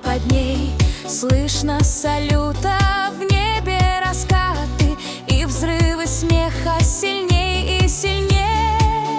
под ней. Слышно салюта в небе раскаты, и взрывы смеха сильней и сильней.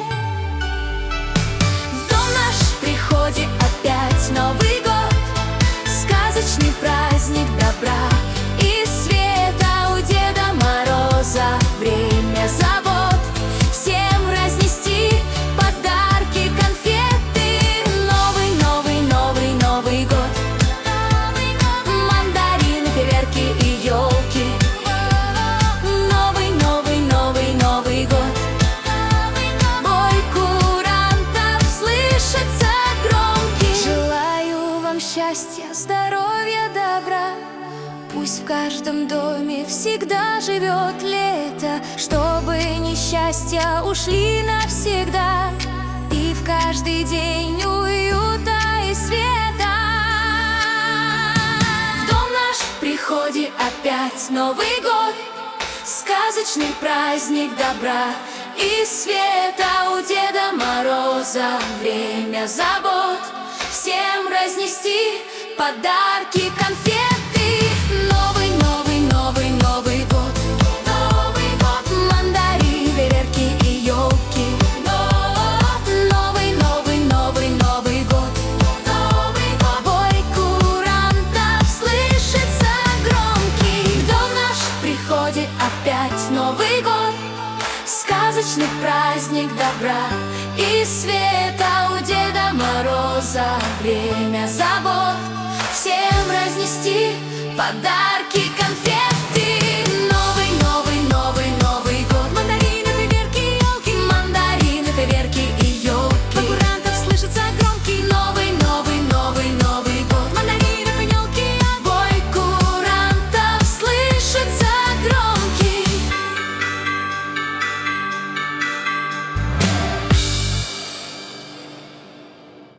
В дом наш приходит опять Новый год, сказочный праздник добра и света. У Деда Мороза время забот, всем разнести подарки, конфеты. Новый, новый, новый, Новый год. Мандарины, фейерверки и елки. Новый, новый, новый, Новый год. Бой курантов слышится громкий. Желаю вам счастья, здоровья, добра. Пусть в каждом доме всегда живет лето, чтобы несчастья ушли навсегда, и в каждый день уюта и света. В дом наш приходит опять Новый год, сказочный праздник добра и света. У Деда Мороза время забот, всем разнести подарки, конфеты. Новый, новый, новый, Новый год. Новый год. Мандарины, фейерверки и елки. Новый, новый, новый, Новый год. Новый год. Бой курантов слышится громкий. В дом наш приходит опять Новый год, сказочный праздник добра и света. У Деда Мороза время забот, всем разнести подарки.